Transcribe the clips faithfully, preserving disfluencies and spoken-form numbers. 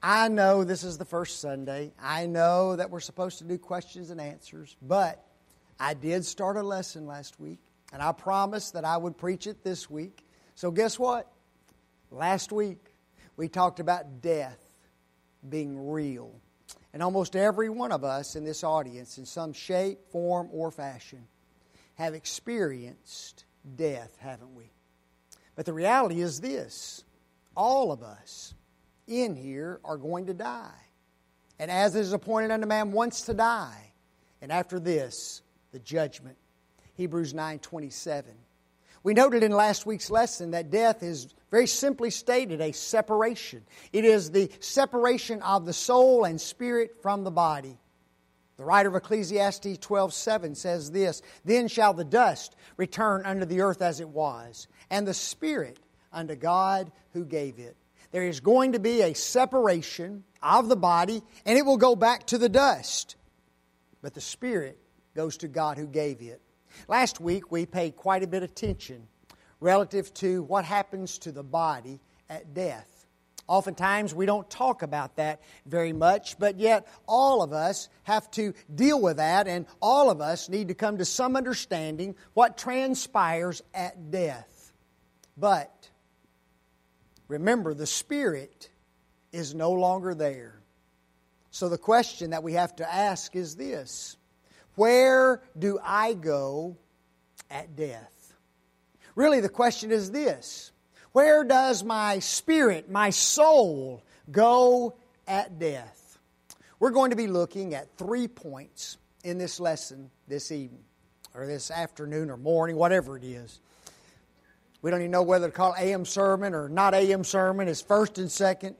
I know this is the first Sunday. I know that we're supposed to do questions and answers, but I did start a lesson last week, and I promised that I would preach it this week. So guess what? Last week, we talked about death being real. And almost every one of us in this audience, in some shape, form, or fashion, have experienced death, haven't we? But the reality is this: all of us in here are going to die. And as it is appointed unto man once to die, and after this, the judgment. Hebrews nine twenty-seven. We noted in last week's lesson that death is, very simply stated, a separation. It is the separation of the soul and spirit from the body. The writer of Ecclesiastes twelve seven says this: Then shall the dust return unto the earth as it was, and the spirit unto God who gave it. There is going to be a separation of the body, and it will go back to the dust. But the spirit goes to God who gave it. Last week we paid quite a bit of attention relative to what happens to the body at death. Oftentimes we don't talk about that very much, but yet all of us have to deal with that, and all of us need to come to some understanding what transpires at death. But remember, the spirit is no longer there. So the question that we have to ask is this: where do I go at death? Really, the question is this: where does my spirit, my soul, go at death? We're going to be looking at three points in this lesson this evening, or this afternoon, or morning, whatever it is. We don't even know whether to call it A M sermon or not A M sermon. It's first and second.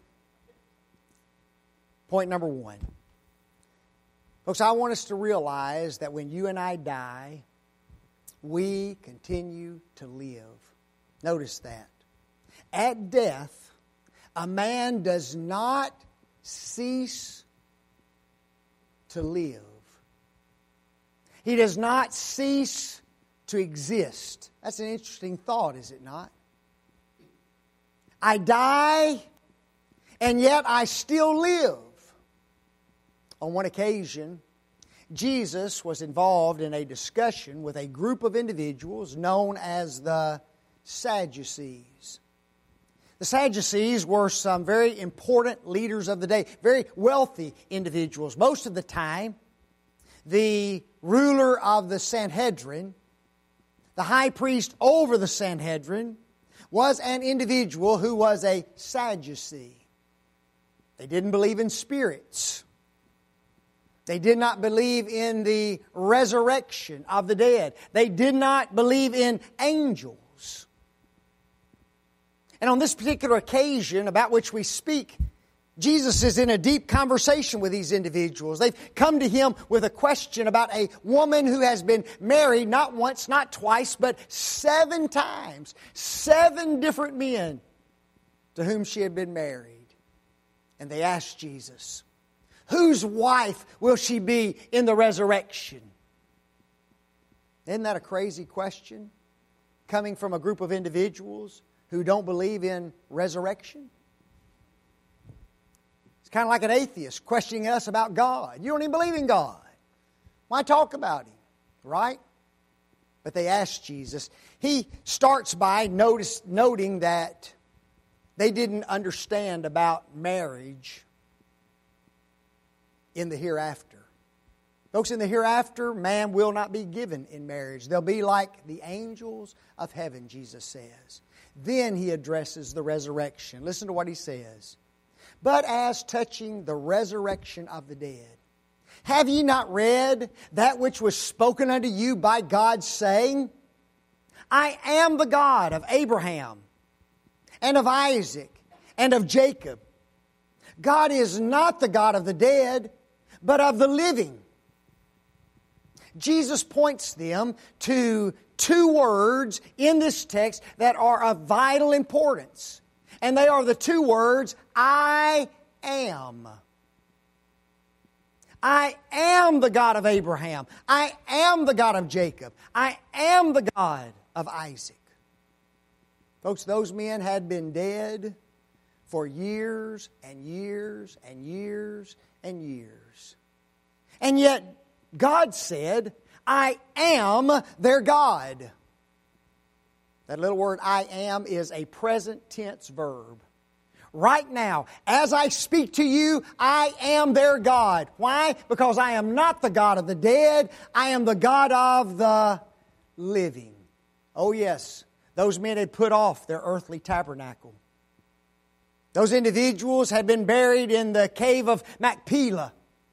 Point number one. Folks, I want us to realize that when you and I die, we continue to live. Notice that. At death, a man does not cease to live. He does not cease to exist. That's an interesting thought, is it not? I die, and yet I still live. On one occasion, Jesus was involved in a discussion with a group of individuals known as the Sadducees. The Sadducees were some very important leaders of the day, very wealthy individuals. Most of the time, the ruler of the Sanhedrin, the high priest over the Sanhedrin, was an individual who was a Sadducee. They didn't believe in spirits. They did not believe in the resurrection of the dead. They did not believe in angels. And on this particular occasion about which we speak, Jesus is in a deep conversation with these individuals. They've come to Him with a question about a woman who has been married not once, not twice, but seven times. Seven different men to whom she had been married. And they asked Jesus, whose wife will she be in the resurrection? Isn't that a crazy question? Coming from a group of individuals who don't believe in resurrection? It's kind of like an atheist questioning us about God. You don't even believe in God. Why talk about Him? Right? But they asked Jesus. He starts by notice, noting that they didn't understand about marriage in the hereafter. Folks, in the hereafter, man will not be given in marriage. They'll be like the angels of heaven, Jesus says. Then He addresses the resurrection. Listen to what He says. But as touching the resurrection of the dead, have ye not read that which was spoken unto you by God, saying, I am the God of Abraham, and of Isaac, and of Jacob. God is not the God of the dead, but of the living. Jesus points them to two words in this text that are of vital importance. And they are the two words, I am. I am the God of Abraham. I am the God of Jacob. I am the God of Isaac. Folks, those men had been dead for years and years and years and years. And yet, God said, I am their God. That little word, I am, is a present tense verb. Right now, as I speak to you, I am their God. Why? Because I am not the God of the dead. I am the God of the living. Oh yes, those men had put off their earthly tabernacle. Those individuals had been buried in the cave of Machpelah.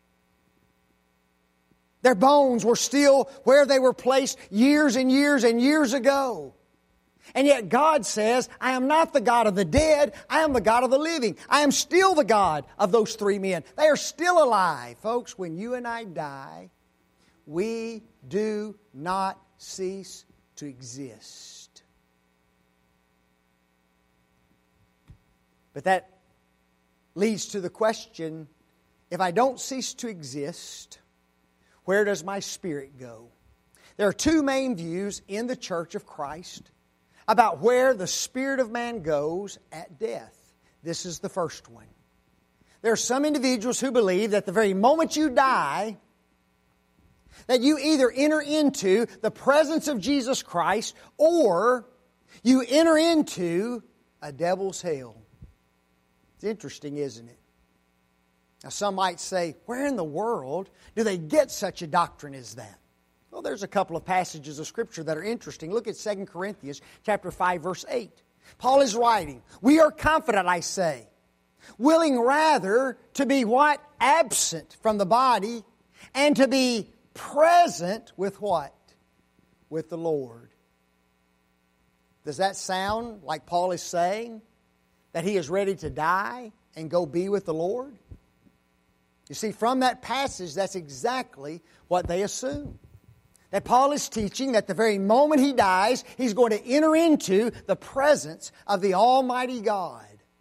Their bones were still where they were placed years and years and years ago. And yet God says, I am not the God of the dead, I am the God of the living. I am still the God of those three men. They are still alive. Folks, when you and I die, we do not cease to exist. But that leads to the question, if I don't cease to exist, where does my spirit go? There are two main views in the Church of Christ about where the spirit of man goes at death. This is the first one. There are some individuals who believe that the very moment you die, that you either enter into the presence of Jesus Christ or you enter into a devil's hell. It's interesting, isn't it? Now some might say, where in the world do they get such a doctrine as that? Well, there's a couple of passages of Scripture that are interesting. Look at Second Corinthians chapter five, verse eight. Paul is writing, we are confident, I say, willing rather to be what? Absent from the body, and to be present with what? With the Lord. Does that sound like Paul is saying that he is ready to die and go be with the Lord? You see, from that passage, that's exactly what they assume. That Paul is teaching that the very moment he dies, he's going to enter into the presence of the Almighty God.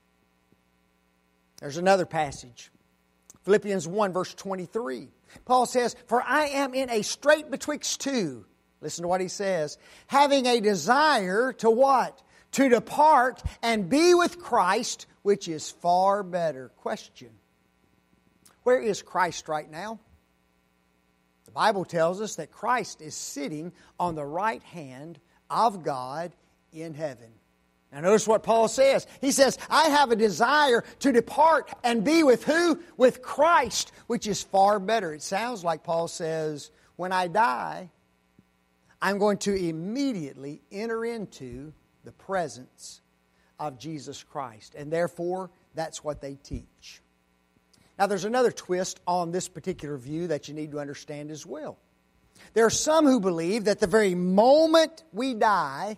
There's another passage. Philippians one, verse twenty-three. Paul says, for I am in a strait betwixt two. Listen to what he says. Having a desire to what? To depart and be with Christ, which is far better. Question. Where is Christ right now? The Bible tells us that Christ is sitting on the right hand of God in heaven. Now notice what Paul says. He says, I have a desire to depart and be with who? With Christ, which is far better. It sounds like Paul says, when I die, I'm going to immediately enter into the presence of Jesus Christ. And therefore, that's what they teach. Now, there's another twist on this particular view that you need to understand as well. There are some who believe that the very moment we die,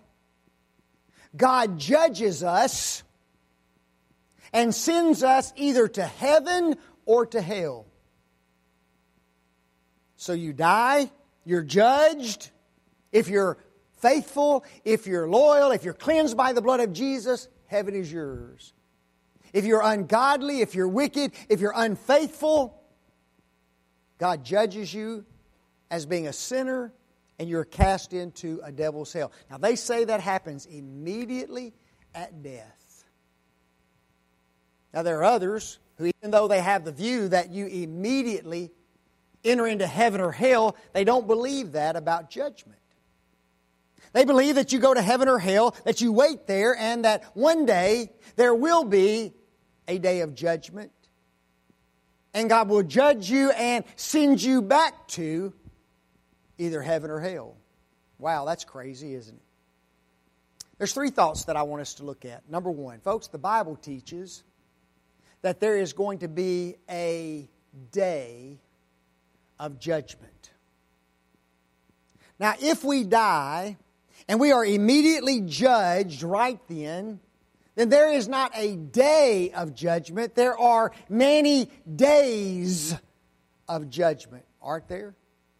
God judges us and sends us either to heaven or to hell. So you die, you're judged. If you're faithful, if you're loyal, if you're cleansed by the blood of Jesus, heaven is yours. If you're ungodly, if you're wicked, if you're unfaithful, God judges you as being a sinner and you're cast into a devil's hell. Now they say that happens immediately at death. Now there are others who, even though they have the view that you immediately enter into heaven or hell, they don't believe that about judgment. They believe that you go to heaven or hell, that you wait there, and that one day there will be a day of judgment. And God will judge you and send you back to either heaven or hell. Wow, that's crazy, isn't it? There's three thoughts that I want us to look at. Number one, folks, the Bible teaches that there is going to be a day of judgment. Now, if we die and we are immediately judged right then, then there is not a day of judgment. There are many days of judgment, aren't there?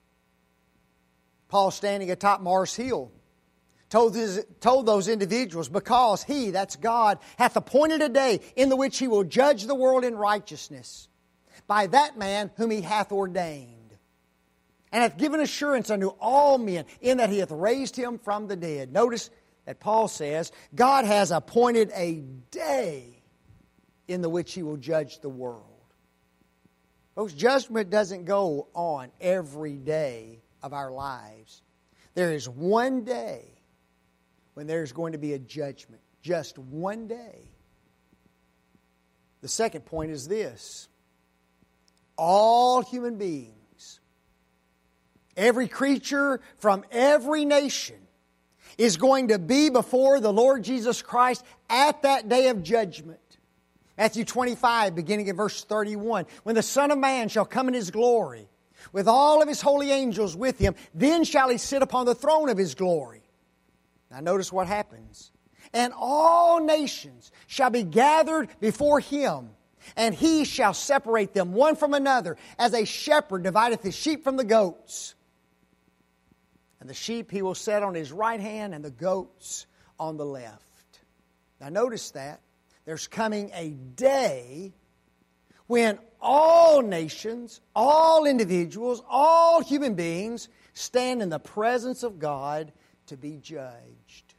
Paul, standing atop Mars Hill, told, his, told those individuals, because He, that's God, hath appointed a day in the which He will judge the world in righteousness by that man whom He hath ordained, and hath given assurance unto all men in that He hath raised Him from the dead. Notice that Paul says, God has appointed a day in the which He will judge the world. Folks, judgment doesn't go on every day of our lives. There is one day when there's going to be a judgment. Just one day. The second point is this. All human beings, every creature from every nation is going to be before the Lord Jesus Christ at that day of judgment. Matthew twenty-five, beginning at verse thirty-one. When the Son of Man shall come in His glory, with all of His holy angels with Him, then shall He sit upon the throne of His glory. Now notice what happens. And all nations shall be gathered before Him, and He shall separate them one from another, as a shepherd divideth his sheep from the goats. And the sheep He will set on His right hand, and the goats on the left. Now notice that. There's coming a day when all nations, all individuals, all human beings stand in the presence of God to be judged.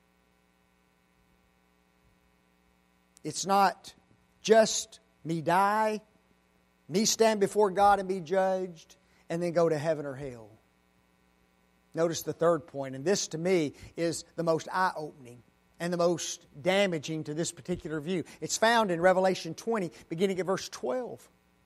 It's not just me die, me stand before God and be judged, and then go to heaven or hell. Notice the third point, and this to me is the most eye-opening and the most damaging to this particular view. It's found in Revelation twenty, beginning at verse twelve.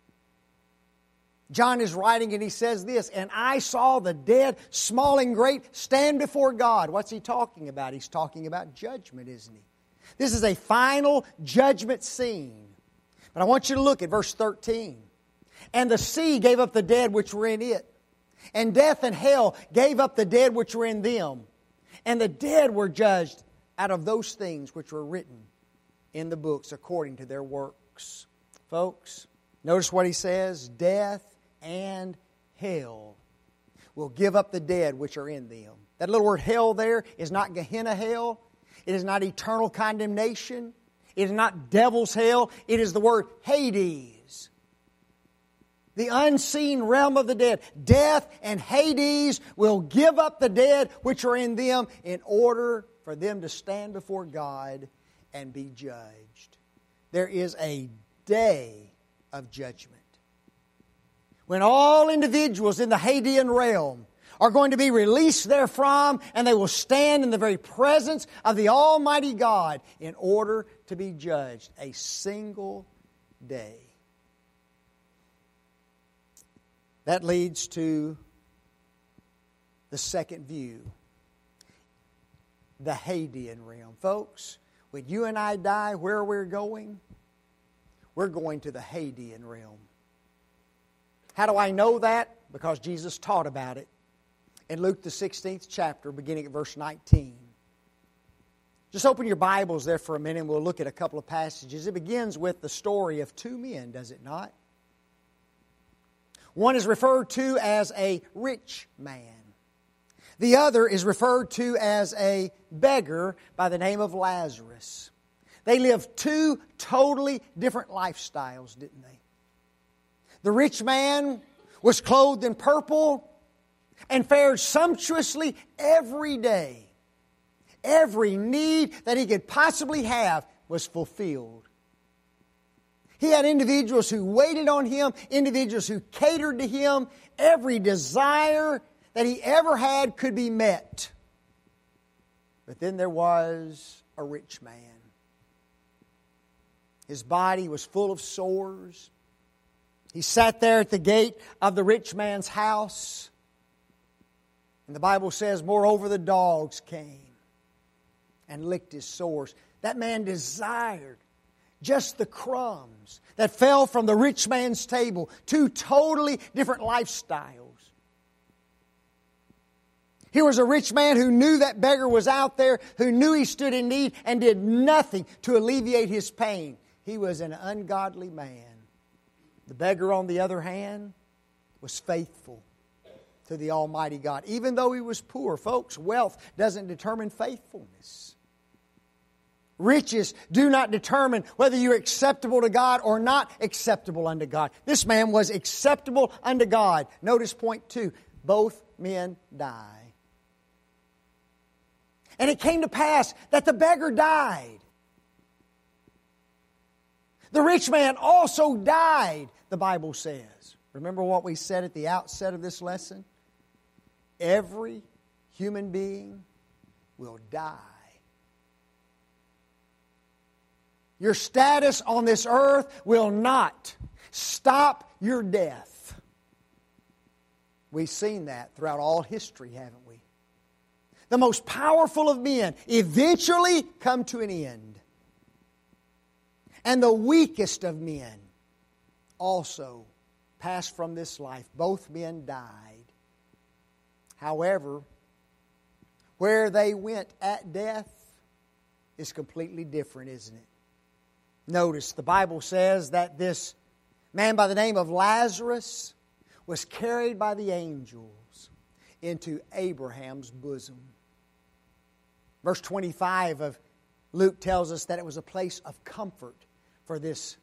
John is writing and he says this, and I saw the dead, small and great, stand before God. What's he talking about? He's talking about judgment, isn't he? This is a final judgment scene. But I want you to look at verse thirteen. And the sea gave up the dead which were in it, and death and hell gave up the dead which were in them. And the dead were judged out of those things which were written in the books according to their works. Folks, notice what he says. Death and hell will give up the dead which are in them. That little word hell there is not Gehenna hell. It is not eternal condemnation. It is not devil's hell. It is the word Hades. The unseen realm of the dead. Death and Hades will give up the dead which are in them in order for them to stand before God and be judged. There is a day of judgment when all individuals in the Hadean realm are going to be released therefrom, and they will stand in the very presence of the Almighty God in order to be judged. A single day. That leads to the second view. The Hadean realm. Folks, when you and I die, where we're going? We're going to the Hadean realm. How do I know that? Because Jesus taught about it in Luke the sixteenth chapter, beginning at verse nineteen. Just open your Bibles there for a minute and we'll look at a couple of passages. It begins with the story of two men, does it not? One is referred to as a rich man. The other is referred to as a beggar by the name of Lazarus. They lived two totally different lifestyles, didn't they? The rich man was clothed in purple and fared sumptuously every day. Every need that he could possibly have was fulfilled. He had individuals who waited on him, individuals who catered to him. Every desire that he ever had could be met. But then there was a rich man. His body was full of sores. He sat there at the gate of the rich man's house. And the Bible says, moreover, the dogs came and licked his sores. That man desired just the crumbs that fell from the rich man's table. Two totally different lifestyles. Here was a rich man who knew that beggar was out there, who knew he stood in need and did nothing to alleviate his pain. He was an ungodly man. The beggar, on the other hand, was faithful to the Almighty God. Even though he was poor, folks, wealth doesn't determine faithfulness. Riches do not determine whether you're acceptable to God or not acceptable unto God. This man was acceptable unto God. Notice point two. Both men die. And it came to pass that the beggar died. The rich man also died, the Bible says. Remember what we said at the outset of this lesson? Every human being will die. Your status on this earth will not stop your death. We've seen that throughout all history, haven't we? The most powerful of men eventually come to an end. And the weakest of men also passed from this life. Both men died. However, where they went at death is completely different, isn't it? Notice the Bible says that this man by the name of Lazarus was carried by the angels into Abraham's bosom. Verse twenty-five of Luke tells us that it was a place of comfort for this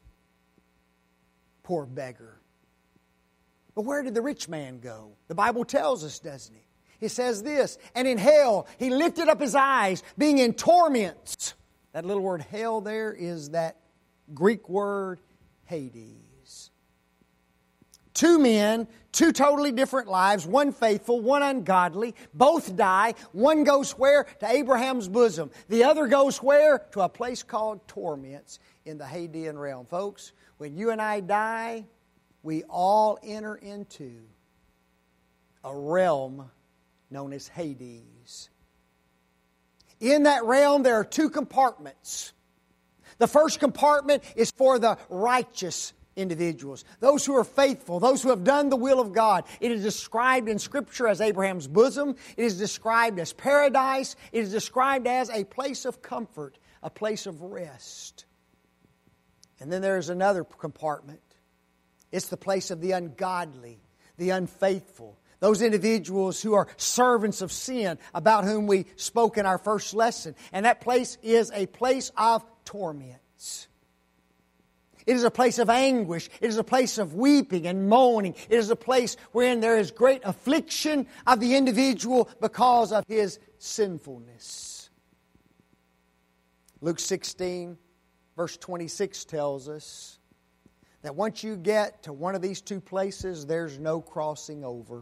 poor beggar. But where did the rich man go? The Bible tells us, doesn't it? He says this, and in hell he lifted up his eyes, being in torments. That little word hell there is that Greek word Hades. Two men, two totally different lives, one faithful, one ungodly, both die. One goes where? To Abraham's bosom. The other goes where? To a place called torments in the Hadean realm. Folks, when you and I die, we all enter into a realm known as Hades. In that realm, there are two compartments. The first compartment is for the righteous individuals, those who are faithful, those who have done the will of God. It is described in Scripture as Abraham's bosom. It is described as paradise. It is described as a place of comfort, a place of rest. And then there's another compartment. It's the place of the ungodly, the unfaithful, those individuals who are servants of sin, about whom we spoke in our first lesson. And that place is a place of torments. It is a place of anguish. It is a place of weeping and moaning. It is a place wherein there is great affliction of the individual because of his sinfulness. Luke sixteen, verse twenty-six tells us that once you get to one of these two places, there's no crossing over.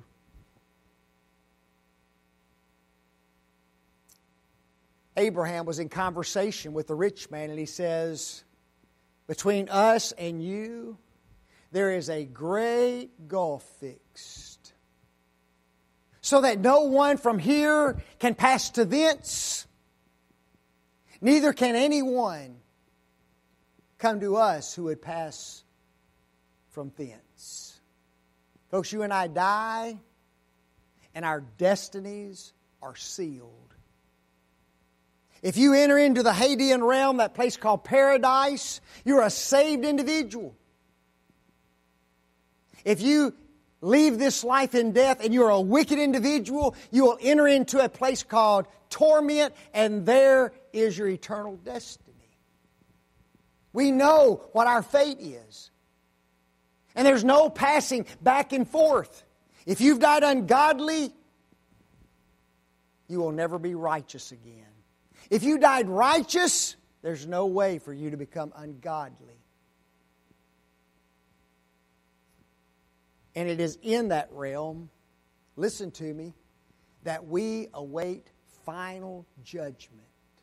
Abraham was in conversation with the rich man, and he says, between us and you, there is a great gulf fixed, so that no one from here can pass to thence, neither can anyone come to us who would pass from thence. Folks, you and I die, and our destinies are sealed. If you enter into the Hadean realm, that place called paradise, you're a saved individual. If you leave this life in death and you're a wicked individual, you will enter into a place called torment, and there is your eternal destiny. We know what our fate is. And there's no passing back and forth. If you've died ungodly, you will never be righteous again. If you died righteous, there's no way for you to become ungodly. And it is in that realm, listen to me, that we await final judgment.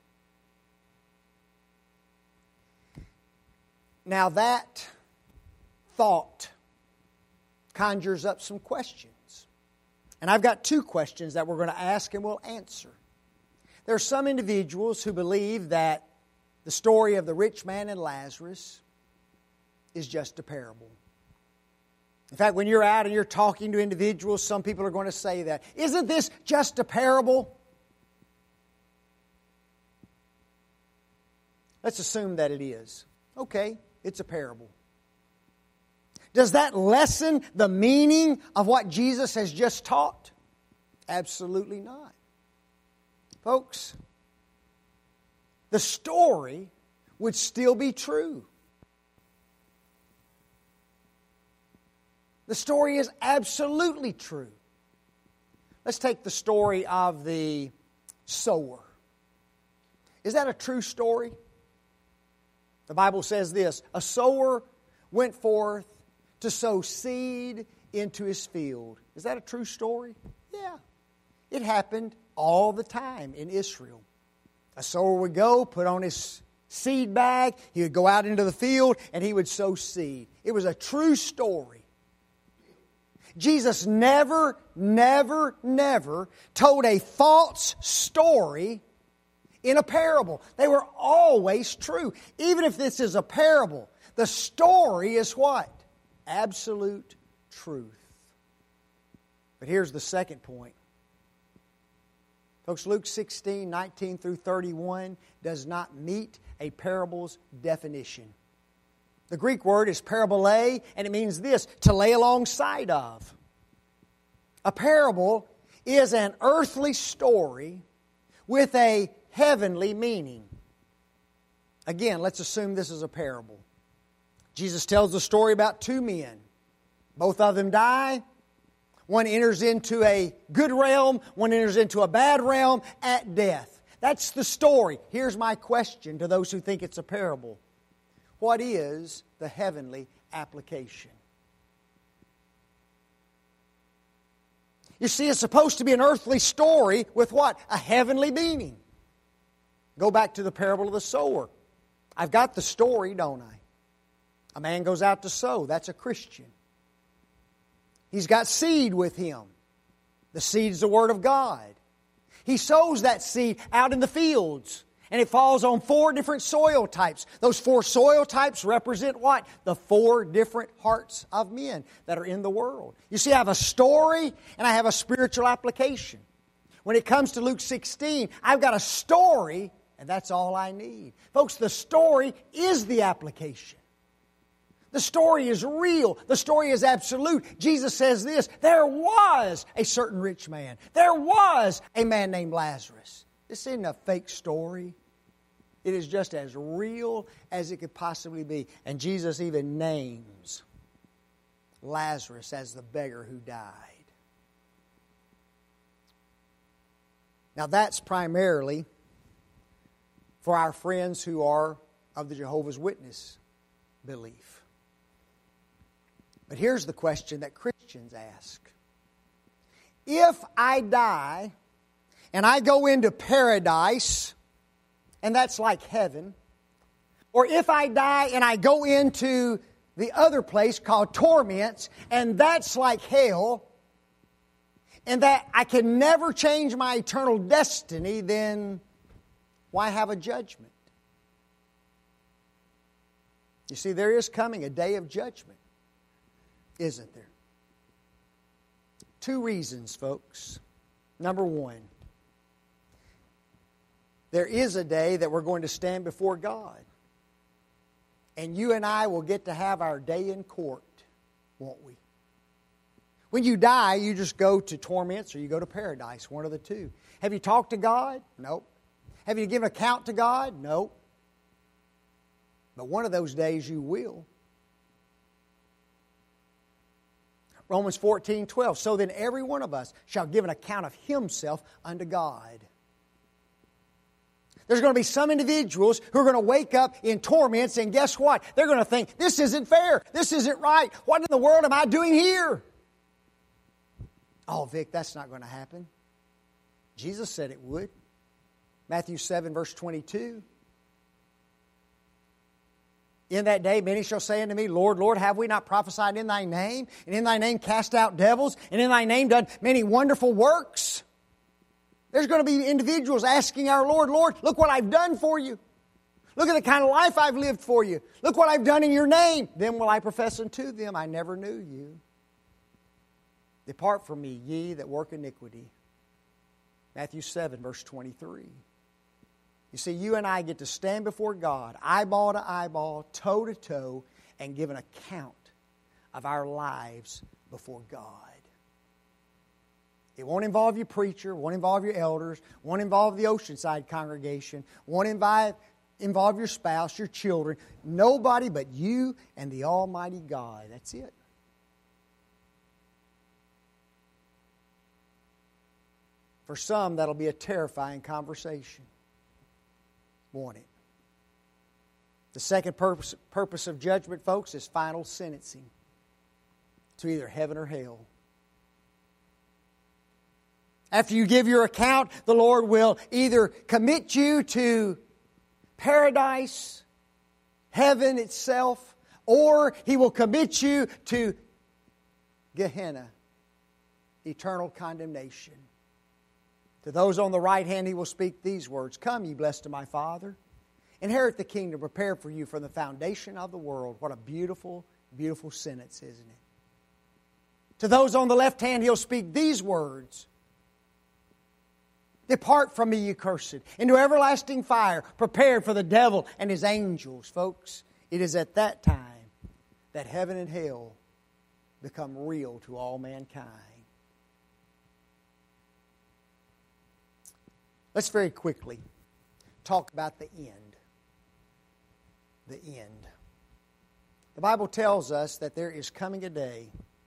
Now that thought conjures up some questions. And I've got two questions that we're going to ask and we'll answer. There are some individuals who believe that the story of the rich man and Lazarus is just a parable. In fact, when you're out and you're talking to individuals, some people are going to say that. Isn't this just a parable? Let's assume that it is. Okay, it's a parable. Does that lessen the meaning of what Jesus has just taught? Absolutely not. Folks, the story would still be true. The story is absolutely true. Let's take the story of the sower. Is that a true story? The Bible says this, a sower went forth to sow seed into his field. Is that a true story? Yeah. It happened all the time in Israel. A sower would go, put on his seed bag, he would go out into the field, and he would sow seed. It was a true story. Jesus never, never, never told a false story in a parable. They were always true. Even if this is a parable, the story is what? Absolute truth. But here's the second point. Folks, Luke sixteen, nineteen through thirty-one does not meet a parable's definition. The Greek word is parabole, and it means this, to lay alongside of. A parable is an earthly story with a heavenly meaning. Again, let's assume this is a parable. Jesus tells a story about two men. Both of them die. One enters into a good realm, one enters into a bad realm at death. That's the story. Here's my question to those who think it's a parable. What is the heavenly application? You see, it's supposed to be an earthly story with what? A heavenly meaning. Go back to the parable of the sower. I've got the story, don't I? A man goes out to sow. That's a Christian. He's got seed with him. The seed is the Word of God. He sows that seed out in the fields. And it falls on four different soil types. Those four soil types represent what? The four different hearts of men that are in the world. You see, I have a story and I have a spiritual application. When it comes to Luke sixteen, I've got a story and that's all I need. Folks, the story is the application. The story is real. The story is absolute. Jesus says this, there was a certain rich man. There was a man named Lazarus. This isn't a fake story. It is just as real as it could possibly be. And Jesus even names Lazarus as the beggar who died. Now that's primarily for our friends who are of the Jehovah's Witness belief. But here's the question that Christians ask. If I die and I go into paradise, and that's like heaven, or if I die and I go into the other place called torments, and that's like hell, and that I can never change my eternal destiny, then why have a judgment? You see, there is coming a day of judgment, isn't there? Two reasons, folks. Number one, there is a day that we're going to stand before God. And you and I will get to have our day in court, won't we? When you die, you just go to torments or you go to paradise, one of the two. Have you talked to God? Nope. Have you given account to God? Nope. But one of those days you will. Romans fourteen twelve. So then every one of us shall give an account of himself unto God. There's going to be some individuals who are going to wake up in torments, and guess what? They're going to think, this isn't fair. This isn't right. What in the world am I doing here? Oh, Vic, that's not going to happen. Jesus said it would. Matthew seven, verse twenty-two. In that day many shall say unto me, Lord, Lord, have we not prophesied in Thy name? And in Thy name cast out devils? And in Thy name done many wonderful works? There's going to be individuals asking our Lord, Lord, look what I've done for you. Look at the kind of life I've lived for you. Look what I've done in your name. Then will I profess unto them, I never knew you. Depart from me, ye that work iniquity. Matthew seven, verse twenty-three. You see, you and I get to stand before God, eyeball to eyeball, toe to toe, and give an account of our lives before God. It won't involve your preacher, won't involve your elders, won't involve the Oceanside congregation, won't involve, involve your spouse, your children. Nobody but you and the Almighty God. That's it. For some, that'll be a terrifying conversation. Won't it? The second purpose, purpose of judgment, folks, is final sentencing to either heaven or hell. After you give your account, the Lord will either commit you to paradise, heaven itself, or He will commit you to Gehenna, eternal condemnation. To those on the right hand, He will speak these words, "Come, ye blessed of my Father, inherit the kingdom prepared for you from the foundation of the world." What a beautiful, beautiful sentence, isn't it? To those on the left hand, He'll speak these words, "Depart from me, ye cursed, into everlasting fire, prepared for the devil and his angels." Folks, it is at that time that heaven and hell become real to all mankind. Let's very quickly talk about the end. The end. The Bible tells us that there is coming a day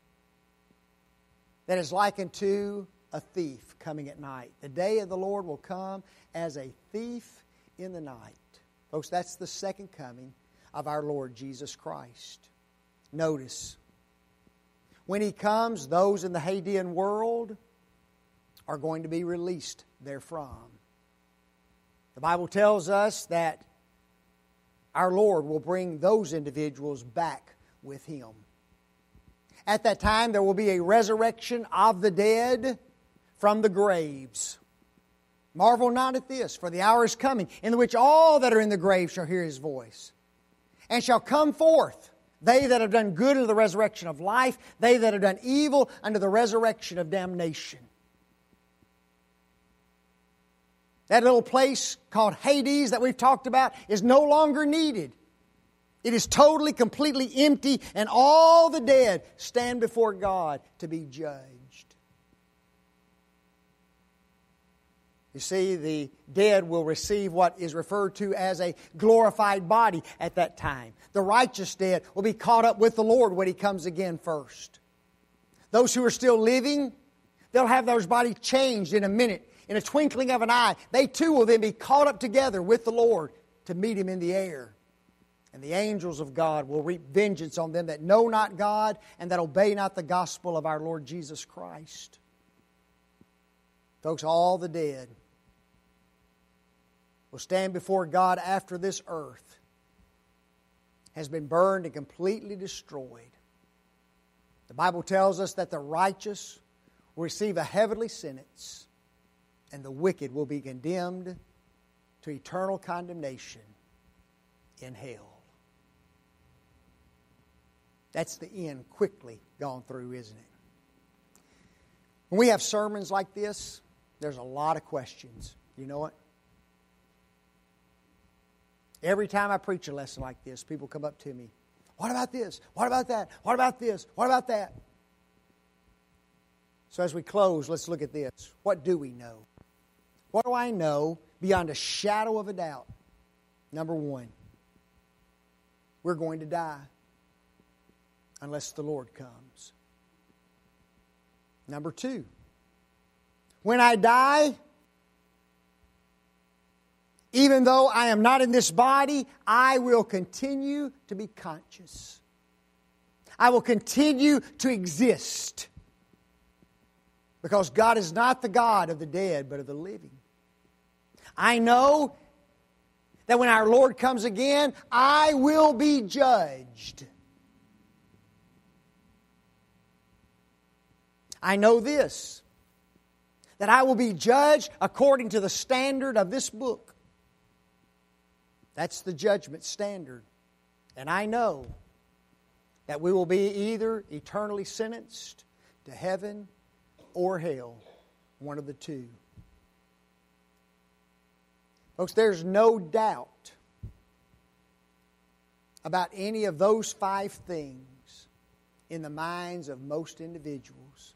that is likened to a thief coming at night. The day of the Lord will come as a thief in the night. Folks, that's the second coming of our Lord Jesus Christ. Notice, when He comes, those in the Hadean world are going to be released therefrom. The Bible tells us that our Lord will bring those individuals back with Him. At that time, there will be a resurrection of the dead from the graves. Marvel not at this, for the hour is coming, in the which all that are in the grave shall hear His voice, and shall come forth, they that have done good unto the resurrection of life, they that have done evil unto the resurrection of damnation. That little place called Hades that we've talked about is no longer needed. It is totally, completely empty, and all the dead stand before God to be judged. You see, the dead will receive what is referred to as a glorified body at that time. The righteous dead will be caught up with the Lord when He comes again first. Those who are still living, they'll have those bodies changed in a minute, in a twinkling of an eye. They too will then be caught up together with the Lord to meet Him in the air. And the angels of God will reap vengeance on them that know not God and that obey not the gospel of our Lord Jesus Christ. Folks, all the dead will stand before God after this earth has been burned and completely destroyed. The Bible tells us that the righteous will receive a heavenly sentence, and the wicked will be condemned to eternal condemnation in hell. That's the end quickly gone through, isn't it? When we have sermons like this, there's a lot of questions. You know it? Every time I preach a lesson like this, people come up to me. What about this? What about that? What about this? What about that? So as we close, let's look at this. What do we know? What do I know beyond a shadow of a doubt? Number one, we're going to die unless the Lord comes. Number two, when I die, even though I am not in this body, I will continue to be conscious. I will continue to exist. Because God is not the God of the dead, but of the living. I know that when our Lord comes again, I will be judged. I know this, that I will be judged according to the standard of this book. That's the judgment standard. And I know that we will be either eternally sentenced to heaven or hell, one of the two. Folks, there's no doubt about any of those five things in the minds of most individuals.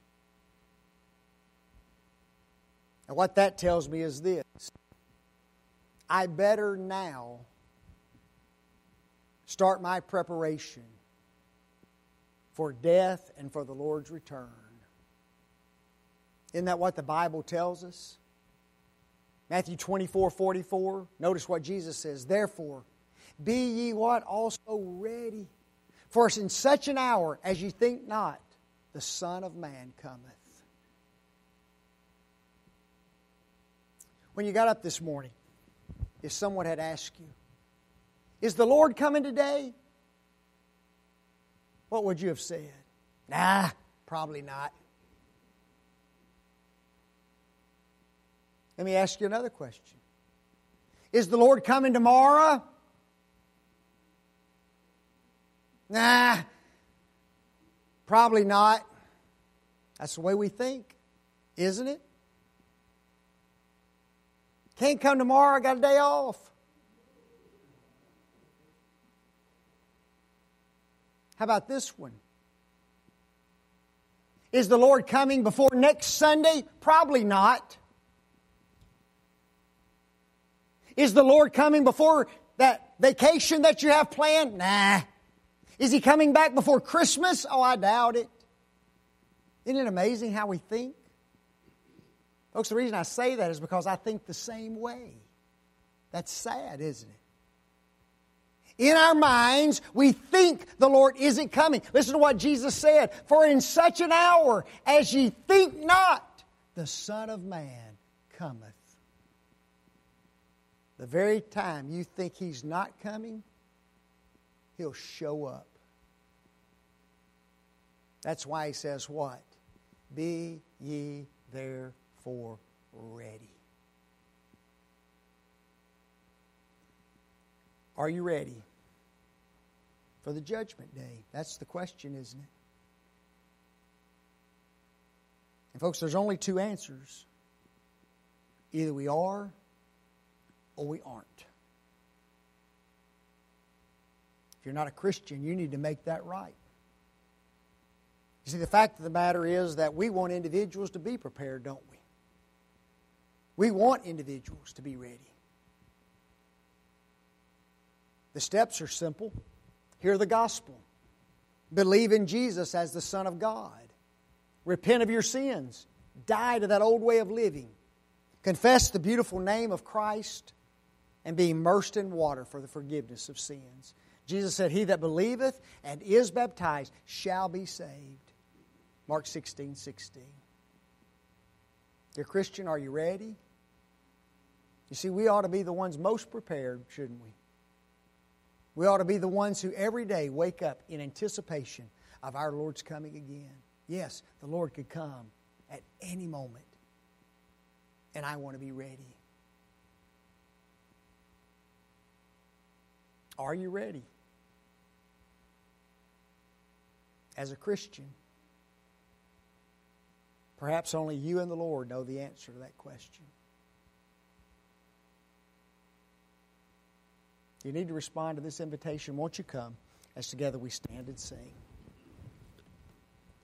And what that tells me is this: I better now start my preparation for death and for the Lord's return. Isn't that what the Bible tells us? Matthew twenty-four forty-four. Notice what Jesus says. Therefore, Be ye what? Also ready. For in such an hour as ye think not, the Son of Man cometh. When you got up this morning, if someone had asked you, is the Lord coming today? What would you have said? Nah, probably not. Let me ask you another question. Is the Lord coming tomorrow? Nah, probably not. That's the way we think, isn't it? Can't come tomorrow, I got a day off. How about this one? Is the Lord coming before next Sunday? Probably not. Is the Lord coming before that vacation that you have planned? Nah. Is He coming back before Christmas? Oh, I doubt it. Isn't it amazing how we think? Folks, the reason I say that is because I think the same way. That's sad, isn't it? In our minds, we think the Lord isn't coming. Listen to what Jesus said. For in such an hour as ye think not, the Son of Man cometh. The very time you think He's not coming, He'll show up. That's why He says what? Be ye therefore ready. Are you ready for the judgment day? That's the question, isn't it? And folks, there's only two answers. Either we are or we aren't. If you're not a Christian, you need to make that right. You see, the fact of the matter is that we want individuals to be prepared, don't we? We want individuals to be ready. The steps are simple. Hear the gospel. Believe in Jesus as the Son of God. Repent of your sins. Die to that old way of living. Confess the beautiful name of Christ and be immersed in water for the forgiveness of sins. Jesus said, he that believeth and is baptized shall be saved. Mark sixteen sixteen. Dear Christian, are you ready? You see, we ought to be the ones most prepared, shouldn't we? We ought to be the ones who every day wake up in anticipation of our Lord's coming again. Yes, the Lord could come at any moment, and I want to be ready. Are you ready? As a Christian, perhaps only you and the Lord know the answer to that question. You need to respond to this invitation. Won't you come as together we stand and sing?